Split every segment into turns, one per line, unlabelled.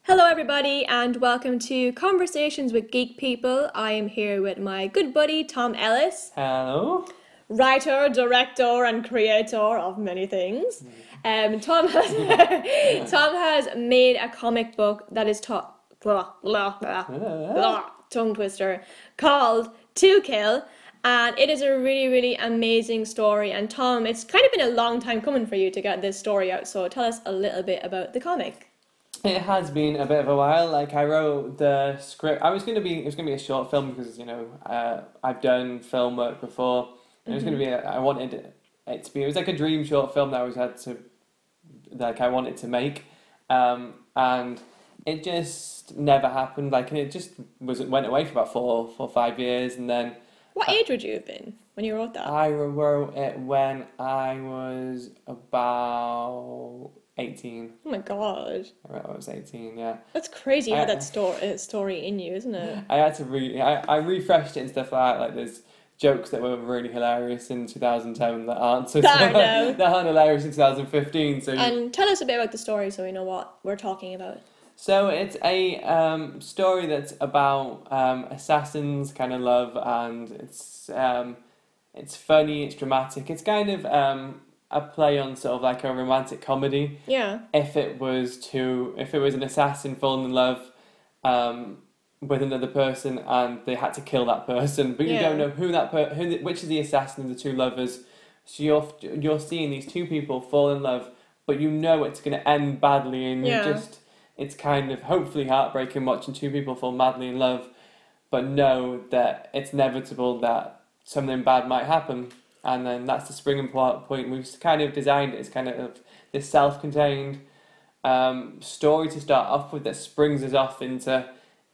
Hello, everybody, and welcome to Conversations with Geek People. I am here with my good buddy Tom Ellis,
Hello.
writer, director, and creator of many things. Tom has Tom has made a comic book that is tongue twister called To Kill, and it is a really, really amazing story. And Tom, it's kind of been a long time coming for you to get this story out. So tell us a little bit about the comic.
It has been a bit of a while. Like I wrote the script. It was gonna be a short film because I've done film work before. And it was gonna be. I wanted it to be. It was like a dream short film that I wanted to make, and it just never happened. Like it just went away for about 5 years, and then
What age would you have been when you wrote that?
I wrote it when I was about 18.
Oh my god.
I was 18, yeah.
That's crazy you had
I-
that story in you, isn't it?
I had to I refreshed it and stuff like that. Like there's jokes that were really hilarious in 2010 that aren't
That
aren't hilarious in 2015.
And tell us a bit about the story so we know what we're talking about.
So it's a story that's about assassins kind of love, and it's funny, it's dramatic. It's kind of a play on sort of like a romantic comedy.
Yeah.
If it was an assassin falling in love with another person and they had to kill that person, but you don't know which is the assassin of the two lovers. So you're seeing these two people fall in love, but you know it's going to end badly, and it's kind of hopefully heartbreaking watching two people fall madly in love, but know that it's inevitable that something bad might happen. And then that's the springing point. We've kind of designed it as kind of this self-contained story to start off with that springs us off into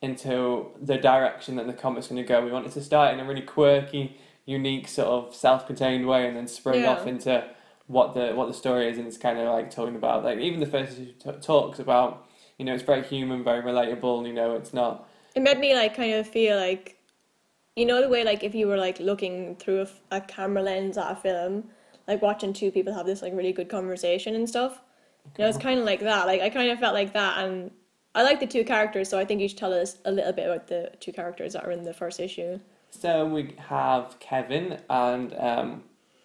the direction that the comic's going to go. We wanted to start in a really quirky, unique sort of self-contained way, and then spring off into what the story is. And it's kind of like talking about, like, even the first issue talks about, it's very human, very relatable. It's not.
It made me like kind of feel like, the way like if you were like looking through a camera lens at a film, like watching two people have this like really good conversation and stuff. It's kind of like that. Like I kind of felt like that, and I like the two characters, so I think you should tell us a little bit about the two characters that are in the first issue.
So we have Kevin, and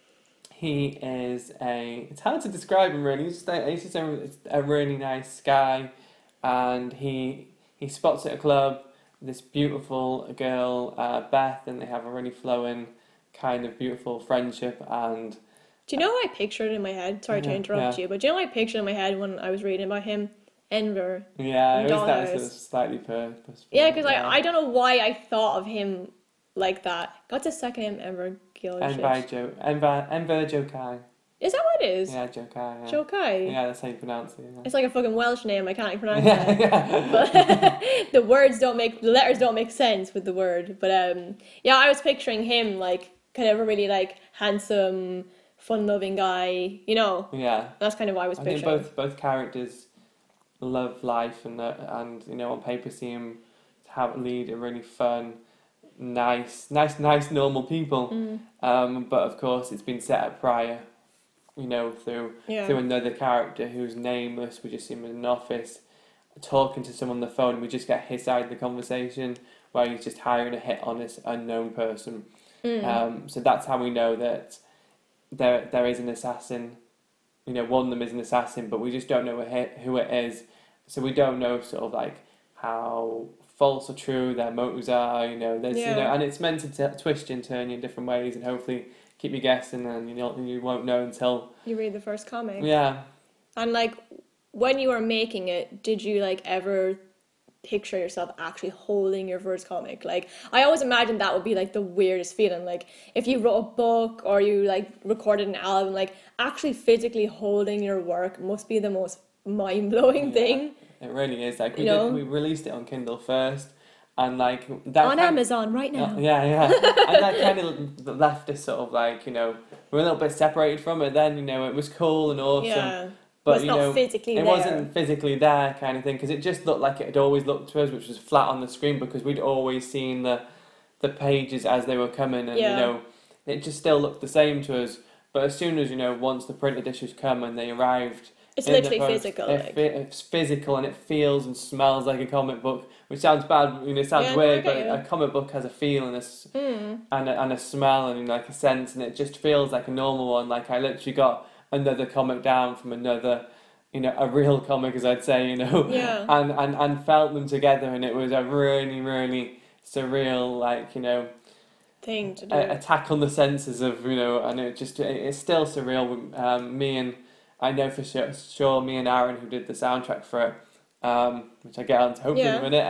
he is it's hard to describe him really. He's just a really nice guy, and he spots at a club this beautiful girl, Beth, and they have a really flowing kind of beautiful friendship. And
do you know what I pictured in my head? Sorry to interrupt you, but do you know what I pictured in my head when I was reading about him? Enver.
Yeah, it was that sort of slightly purposeful.
Yeah, because I don't know why I thought of him like that. What's his second name? Enver Gilshish.
Enver Jokai.
Is that what it is?
Yeah, Jokai. Yeah.
Jokai?
Yeah, that's how you pronounce it. Yeah.
It's like a fucking Welsh name. I can't pronounce it. But the letters don't make sense with the word. But I was picturing him like kind of a really like handsome, fun-loving guy.
Yeah.
That's kind of what I was picturing.
I think both characters love life, and on paper seem to lead a really fun, nice normal people. But of course it's been set up prior, through another character who's nameless. We just see him in an office talking to someone on the phone, and we just get his side of the conversation where he's just hiring a hit on this unknown person. So that's how we know that there is an assassin. One of them is an assassin, but we just don't know who it is. So we don't know sort of like how false or true their motives are. And it's meant to twist you and turn you in different ways, and hopefully keep you guessing, and you won't know until
you read the first comic.
Yeah.
And like when you were making it, did you like ever picture yourself actually holding your first comic? Like I always imagined that would be like the weirdest feeling, like if you wrote a book or you like recorded an album, like actually physically holding your work must be the most mind-blowing thing.
It really is. Like we released it on Kindle first, and like that
on Amazon right now.
Yeah. And that kind of left us sort of like, we're a little bit separated from it then. It was cool and awesome.
Yeah.
But
it's not physically
it wasn't physically there kind of thing, because it just looked like it had always looked to us, which was flat on the screen, because we'd always seen the pages as they were coming, and it just still looked the same to us. But as soon as once the printed issues come and they arrived
It's
in the
literally
post.
physical,
It's physical and it feels and smells like a comic book, which sounds bad, it sounds
Yeah, no, I
weird,
get
but
you.
a comic book has a feel and
Mm.
and a smell and like a sense, and it just feels like a normal one. Like I literally got another comic down from another, a real comic, as I'd say,
Yeah.
and felt them together, and it was a really, really surreal, like,
Thing to do.
attack on the senses of, and it's still surreal. Me and I know for sure, me and Aaron, who did the soundtrack for it, which I get on to hopefully in a
Yeah.
minute.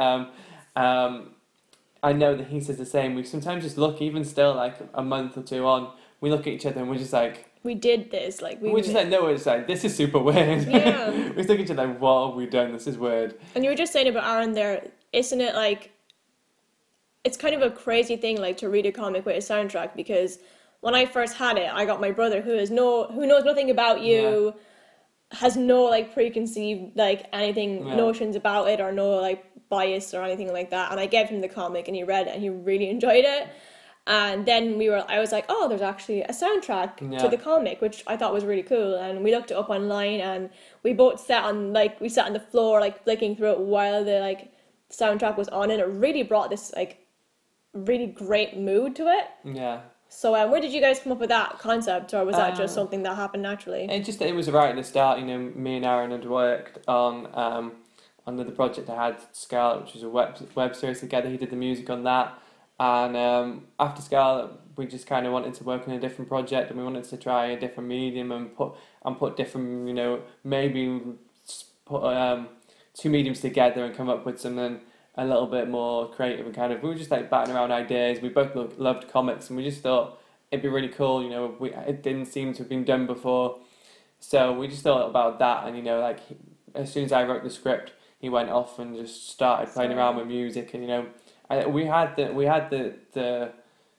I know that he says the same. We sometimes just look, even still, like a month or two on, we look at each other and we're just like,
We did this, like
we're just like, no, we're just like, this is super weird.
Yeah.
We look at each other like, what have we done? This is weird.
And you were just saying about Aaron there, isn't it like, it's kind of a crazy thing, like, to read a comic with a soundtrack, because when I first had it, I got my brother who knows nothing about you, has no, like, preconceived, like, anything, notions about it, or no, like, bias or anything like that, and I gave him the comic and he read it and he really enjoyed it. And then I was like, oh, there's actually a soundtrack to the comic, which I thought was really cool. And we looked it up online, and we both sat on the floor, like, flicking through it while the, like, soundtrack was on, and it really brought this, like, really great mood to it.
Yeah.
So where did you guys come up with that concept, or was that just something that happened naturally?
It was right at the start. Me and Aaron had worked on another project I had, Scarlet, which was a web series together. He did the music on that. And after Scarlet, we just kind of wanted to work on a different project, and we wanted to try a different medium and put different, maybe put two mediums together and come up with something a little bit more creative, and kind of, we were just like batting around ideas. We both loved comics, and we just thought it'd be really cool. It didn't seem to have been done before, so we just thought about that. And like, as soon as I wrote the script, he went off and just started playing around with music, and we had the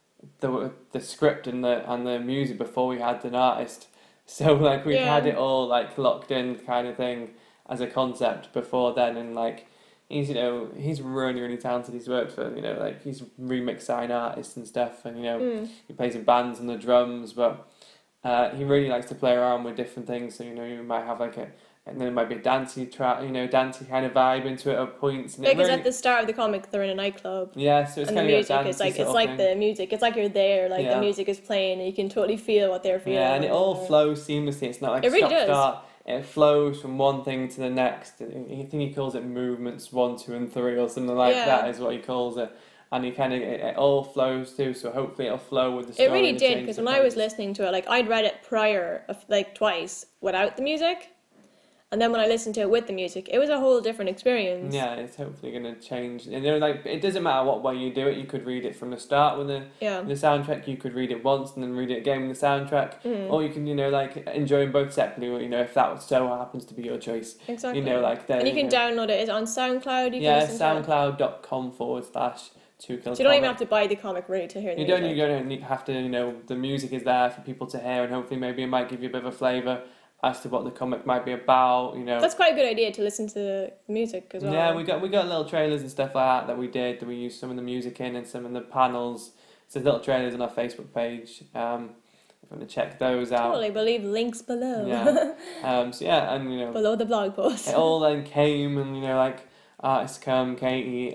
script and the music before we had an artist, so like we had it all like locked in kind of thing as a concept before then. And like, he's really, really talented. He's worked for like, he's remix sign artist and stuff, and he plays in bands on the drums, but he really likes to play around with different things. So you might have like and then it might be a dancey track, dancey kind of vibe into it at points. And
because at the start of the comic, they're in a nightclub.
Yeah, so it's
and
kind
the
of
music is like, it's like the music. It's like you're there, like the music is playing, and you can totally feel what they're feeling.
Yeah, and it all flows seamlessly. It's not like
it really does.
Start. It flows from one thing to the next. I think he calls it movements 1, 2, and 3, or something like that is what he calls it. And he kind of, it all flows too. So hopefully it'll flow with the story.
It really did, because when I was listening to it, like, I'd read it prior, like twice, without the music. And then when I listened to it with the music, it was a whole different experience.
Yeah, it's hopefully going to change. And like, it doesn't matter what way you do it. You could read it from the start with the soundtrack. You could read it once and then read it again with the soundtrack. Or you can, like, enjoy them both separately. If that so happens to be your choice.
Exactly.
Like,
and you can download it. It's on SoundCloud.
soundcloud.com/2kills.
So you don't even have to buy the comic really to hear the music.
You don't have to, the music is there for people to hear, and hopefully maybe it might give you a bit of a flavour as to what the comic might be about.
That's quite a good idea, to listen to the music as well.
Yeah, we got little trailers and stuff like that we did, that we used some of the music in and some of the panels. So little trailers on our Facebook page. If you want to check those out.
Totally, we'll leave links below.
Yeah. And
below the blog post.
It all then came, and like, artists come, Katie,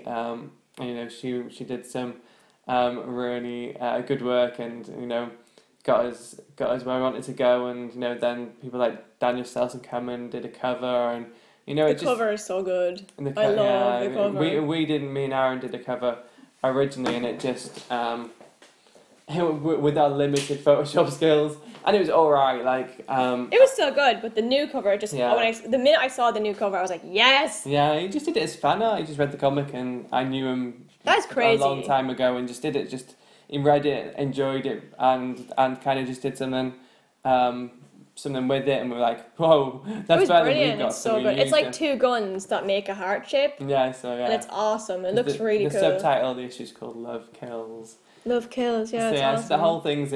she did some really good work, and got us where we wanted to go. And then people like Daniel Stelson come and did a cover, and
the cover is so good. I love the cover.
Me and Aaron did a cover originally, and it just with our limited Photoshop skills, and it was alright. Like
it was still good, but the new cover just the minute I saw the new cover, I was like, yes.
Yeah, he just did it as fan art. He just read the comic, and I knew him.
That's crazy.
A long time ago, and just did it. He read it, enjoyed it, and kind of just did something with it, and we were like, whoa, that's better than we got.
It's so good. It's like two guns that make a heart shape.
Yeah,
and it's awesome. It looks really cool.
The subtitle of the issue is called Love Kills.
Love Kills, yeah.
So
awesome.
So the whole thing's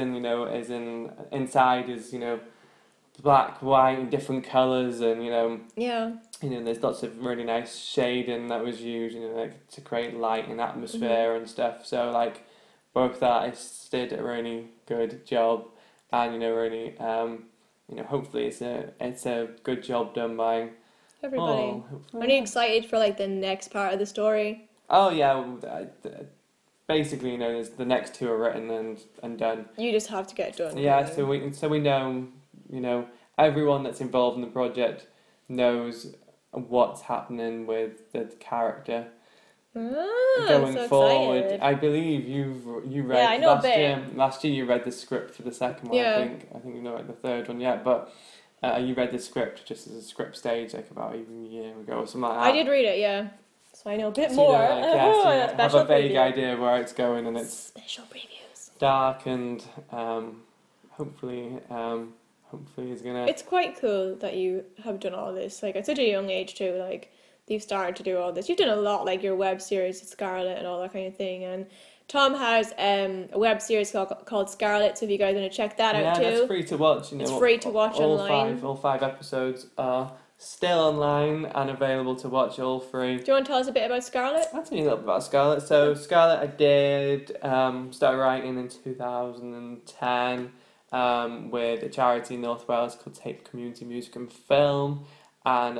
inside is black, white, and different colours, and there's lots of really nice shading that was used, like to create light and atmosphere and stuff. So like, both artists did a really good job, and really hopefully it's a good job done by
Everybody.
all. Hopefully.
Are you excited for like the next part of the story?
Oh yeah, basically, there's the next two are written and done.
You just have to get it done.
Yeah,
Really.
so we know, everyone that's involved in the project knows what's happening with the character going
so
forward.
excited.
I believe you read
Yeah, I know
last
a bit.
year. Last year you read the script for the second one.
Yeah.
I think you've not read the third one yet, but you read the script just as a script stage, like about even a year ago or something like that.
I did read it, yeah. So I know a bit
So
more.
so you have
Special
a vague
preview.
idea where it's going, and it's
Special previews.
dark and hopefully it's gonna.
It's quite cool that you have done all this. Like at such a young age too. Like you've started to do all this. You've done a lot, like your web series with Scarlet and all that kind of thing. And Tom has a web series called Scarlet. So if you guys want to check that out too,
that's free to watch.
it's free to watch online.
All five episodes are still online and available to watch, all free.
Do you want to tell us a bit about Scarlet?
I'll tell you a little bit about Scarlet. So Scarlet, I did start writing in 2010 with a charity in North Wales called Tape Community Music and Film, and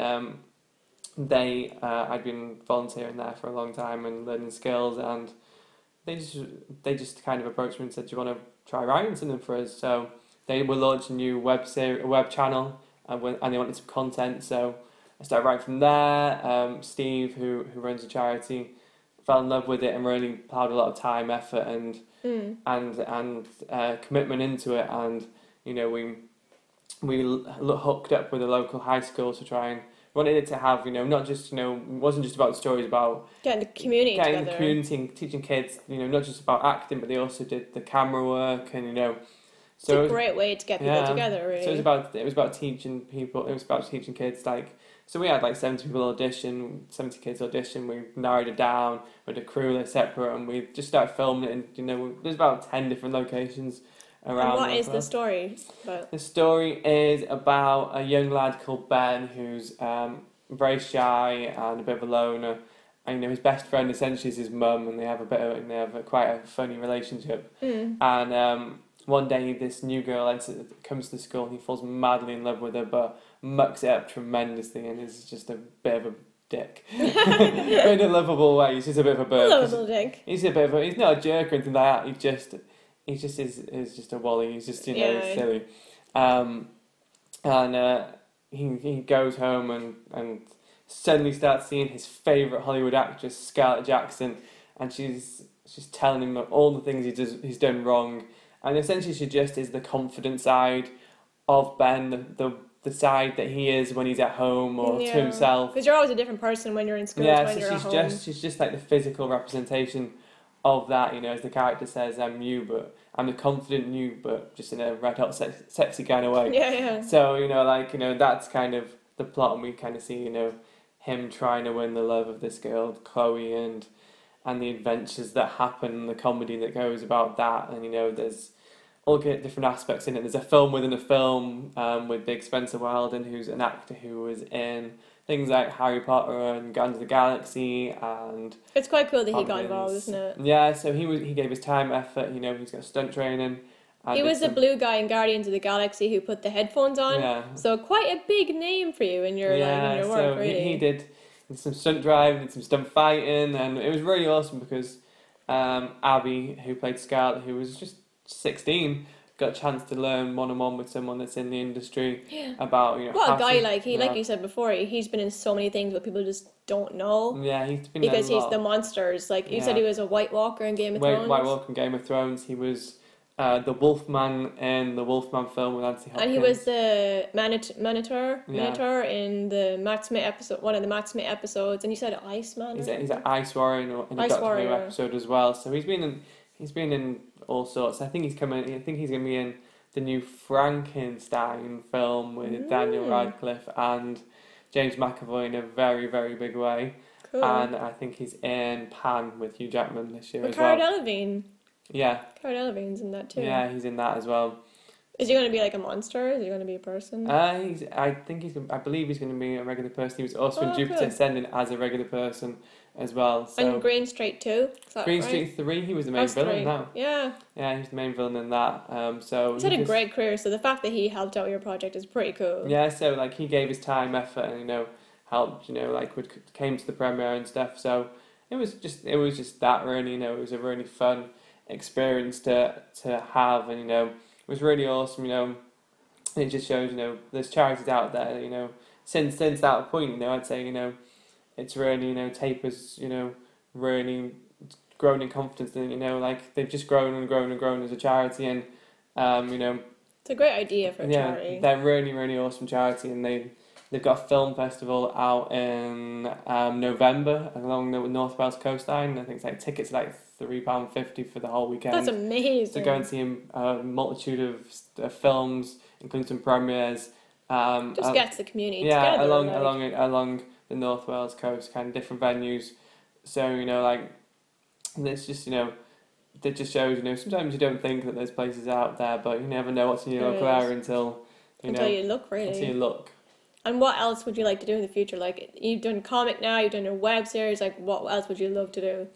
I'd been volunteering there for a long time and learning skills, and they just kind of approached me and said, "Do you want to try writing something for us?" So they were launching a new web channel, and they wanted some content. So I started writing from there. Steve, who runs the charity, fell in love with it and really plowed a lot of time, effort, and commitment into it. And we hooked up with a local high school to try and wanted it to have not just it wasn't just about stories, about
Getting the community together.
and teaching kids not just about acting, but they also did the camera work and
So it's a great way to get people together, really.
So it was about teaching people. It was about teaching kids. So we had 70 kids audition. We narrowed it down with a crew separate, and we just started filming it. And there's about 10 different locations around.
And what is the story about?
The story is about a young lad called Ben who's very shy and a bit of a loner. And his best friend essentially is his mum, and they have quite a funny relationship. And one day, this new girl comes to school, and he falls madly in love with her, but mucks it up tremendously, and is just a bit of a dick. In a lovable way. He's just a bit of a bird.
Lovable dick.
He's not a jerk or anything like that. He just is just a wally. He's just silly. He goes home and suddenly starts seeing his favourite Hollywood actress, Scarlett Jackson, and she's telling him all the things he's done wrong. And essentially she just is the confident side of Ben, the side that he is when he's at home or to himself.
Because you're always a different person when you're in school when you're at home.
She's just like the physical representation of that, as the character says, I'm the confident you, but just in a red hot sexy kind of way.
Yeah.
So, that's kind of the plot, and we kind of see, him trying to win the love of this girl, Chloe, and the adventures that happen, the comedy that goes about that, and there's all different aspects in it. There's a film within a film with Big Spencer Wilden, who's an actor who was in things like Harry Potter and Guardians of the Galaxy, and
it's quite cool that he got involved, isn't it?
Yeah, so he gave his time, effort. He's got stunt training.
He was the blue guy in Guardians of the Galaxy who put the headphones on.
Yeah.
So quite a big name for you in your in your work, really.
He did some stunt driving and some stunt fighting, and it was really awesome because Abby, who played Scarlett, who was just 16, got a chance to learn one-on-one with someone that's in the industry about
what a guy like you said before, he's been in so many things but people just don't know.
Yeah, he's been
because he's the monsters. Like you said, he was a White Walker in Game of Thrones.
White Walker in Game of Thrones. He was the Wolfman in the Wolfman film with Anthony Hopkins.
And he was the Minotaur in the Matt Smith episode, one of the Matt Smith episodes. And you said Iceman.
He's an Ice Warrior in a Doctor Who episode as well. So he's been in all sorts. I think he's going to be in the new Frankenstein film with Daniel Radcliffe and James McAvoy in a very, very big way. Cool. And I think he's in Pan with Hugh Jackman this year as well.
Cara Delevingne.
Yeah.
Cara Delevingne's in that too.
Yeah, he's in that as well.
Is he going to be like a monster? Is he going to be a person?
I believe he's going to be a regular person. He was also in Jupiter
Cool.
Ascending as a regular person as well. So
And Green Street too. Is that
Green
right?
Street 3, he was the main
That's
villain
three.
now.
Yeah.
Yeah, he was the main villain in that. So
He's had a great career, so the fact that he helped out your project is pretty cool.
Yeah, so like he gave his time, effort, and helped. Like came to the premiere and stuff. So it was just that really. It was a really fun experience to have, and it was really awesome. It just shows there's charities out there. Since that point, I'd say it's really Taper's really grown in confidence, and like they've just grown and grown and grown as a charity, and
it's a great idea for a charity.
They're really, really awesome charity, and they've got a film festival out in November along the North Wales coastline. I think it's like tickets are like £3.50 for the whole weekend.
That's amazing.
To go and see a multitude of films, including some premieres.
Just gets the community together.
Along the North Wales coast, kind of different venues. So like it's just it just shows sometimes you don't think that there's places out there, but you never know what's in your local area until
you look, really.
Until you look.
And what else would you like to do in the future? Like, you've done comic now, you've done a web series. Like, what else would you love to do?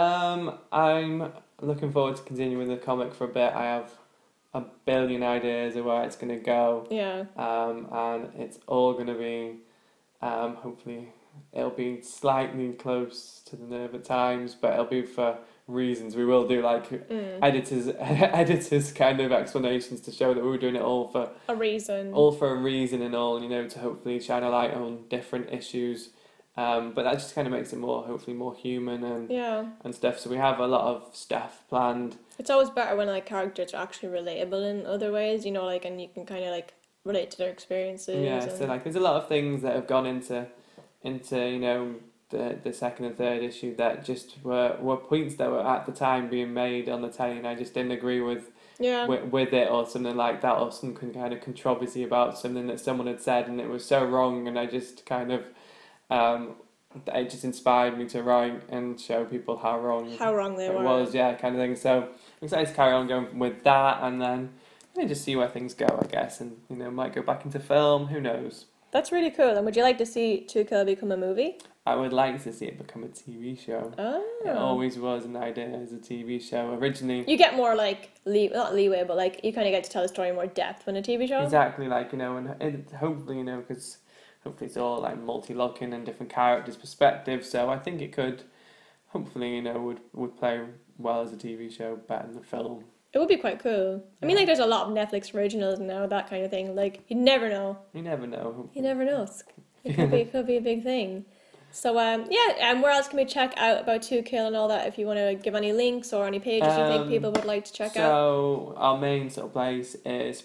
I'm looking forward to continuing the comic for a bit. I have a billion ideas of where it's going to go.
Yeah.
And it's all going to be, hopefully, it'll be slightly close to the nerve at times, but it'll be for reasons. We will do like editors kind of explanations to show that we were doing it all for
a reason,
and all, to hopefully shine a light on different issues. But that just kind of makes it hopefully more human and stuff. So we have a lot of stuff planned. It's
always better when like characters are actually relatable in other ways, like, and you can kind of like relate to their experiences.
Yeah, so like there's a lot of things that have gone into the second and third issue that just were points that were at the time being made on the telly, and I just didn't agree with it or something like that, or some kind of controversy about something that someone had said, and it was so wrong, and I just kind of it just inspired me to write and show people how wrong
they were.
It was, kind of thing. So I'm excited to carry on going with that, and then just see where things go, I guess, and might go back into film. Who knows?
That's really cool. And would you like to see To Kill become a movie?
I would like to see it become a TV show.
Oh.
It always was an idea as a TV show. Originally,
you get more like not leeway, but like you kind of get to tell the story in more depth when a TV show.
Exactly, like and hopefully because hopefully it's all like multi-looking and different characters' perspectives. So I think it could hopefully would play well as a TV show, better than the film.
It would be quite cool. I mean, like, there's a lot of Netflix originals now, that kind of thing. Like, you never know.
You never know.
You never know. It could be a big thing. So, where else can we check out about To Kill and all that, if you want to give any links or any pages you think people would like to check out?
So, our main sort of place is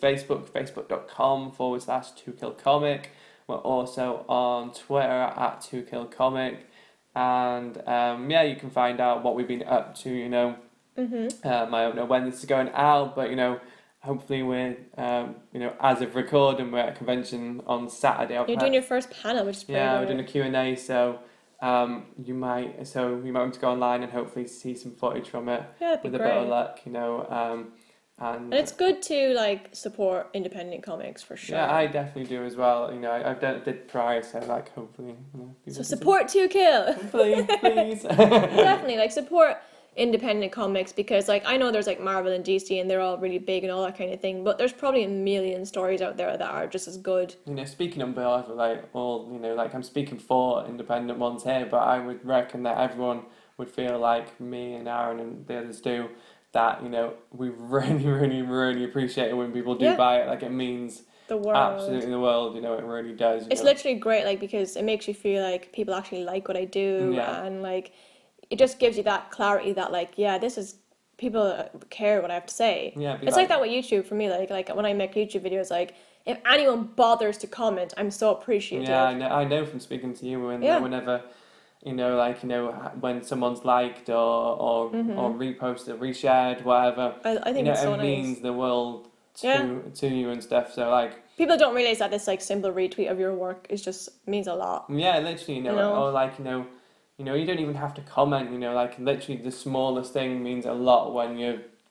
facebook.com/2killcomic. We're also on Twitter at 2killcomic. And, you can find out what we've been up to, I don't know when this is going out, but hopefully we're as of recording, we're at a convention on Saturday.
You're doing your first panel, which is pretty
we're doing a Q&A, so you might want to go online and hopefully see some footage from it.
Yeah, that'd be
with
great.
A bit of luck, and
it's good to like support independent comics for sure.
Yeah, I definitely do as well. I've did prior, so like hopefully.
So support To Kill.
Please.
Definitely, like, support independent comics, because like I know there's like Marvel and DC and they're all really big and all that kind of thing, but there's probably a million stories out there that are just as good.
Speaking on behalf of like all, like I'm speaking for independent ones here, but I would reckon that everyone would feel like me and Aaron and the others do, that we really, really, really appreciate it when people do buy it. Like, it means
the world.
Absolutely the world. It really does.
It's literally great, like, because it makes you feel like people actually like what I do, and like it just gives you that clarity that like, this is, people care what I have to say.
Yeah,
it's like that with YouTube for me. Like when I make YouTube videos, like, if anyone bothers to comment, I'm so appreciative.
Yeah, I know from speaking to you whenever when someone's liked or reposted, or reshared, whatever.
I think it's so nice.
It means the world to you and stuff. So like,
people don't realize that this like simple retweet of your work means a lot.
Yeah, literally, or like you don't even have to comment. Like, literally the smallest thing means a lot when you're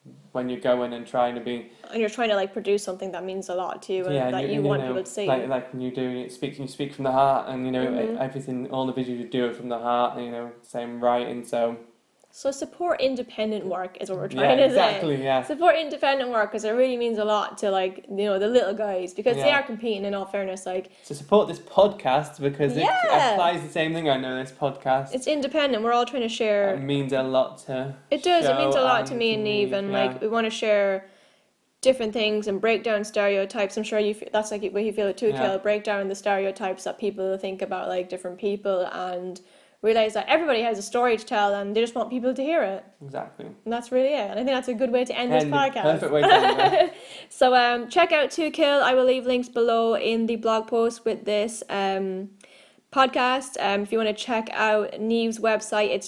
when you're going and trying to be.
And you're trying to like produce something that means a lot to you and that you want people to see.
Like when you're doing it, you speak from the heart, and
Mm-hmm.
everything, all the videos you do it from the heart, and same writing.
So support independent work is what we're trying to say.
Exactly, yeah.
Support independent work because it really means a lot to like the little guys because they are competing. In all fairness, like
so support this podcast because it applies the same thing. I know this podcast.
It's independent. We're all trying to share.
It means a lot to.
It does. It means a lot to me and Neve, and like we want to share different things and break down stereotypes. I'm sure that's like what you feel it too, Kill. Break down the stereotypes that people think about like different people and realize that everybody has a story to tell and they just want people to hear it.
Exactly.
And that's really it. And I think that's a good way to end this podcast.
Perfect way to end it.
So check out 2Kill. I will leave links below in the blog post with this podcast. If you want to check out Neve's website, it's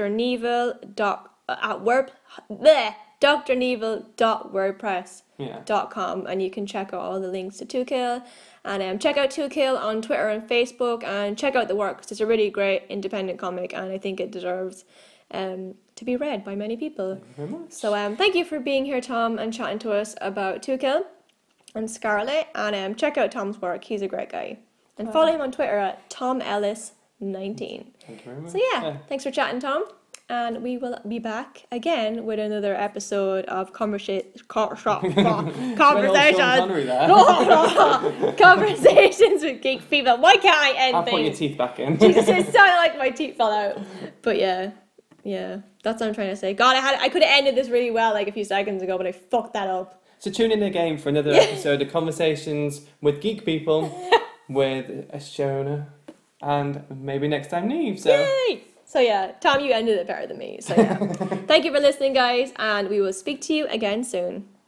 drneville.wordpress.com, and you can check out all the links to 2Kill. And check out 2Kill on Twitter and Facebook, and check out the work because it's a really great independent comic, and I think it deserves to be read by many people.
Thank you very much.
So thank you for being here, Tom, and chatting to us about 2Kill and Scarlet. And check out Tom's work; he's a great guy. And follow him on Twitter at TomEllis19.
Thank you very much.
So thanks for chatting, Tom. And we will be back again with another episode of Conversations with Geek People. Why can't I end
I'll
things?
put your teeth back in.
Jesus, it sounded like my teeth fell out. But yeah, that's what I'm trying to say. God, I could have ended this really well like a few seconds ago, but I fucked that up.
So tune in again for another episode of Conversations with Geek People with Shona and maybe next time Neve. So.
Yay! So Tom, you ended it better than me. So thank you for listening, guys, and we will speak to you again soon.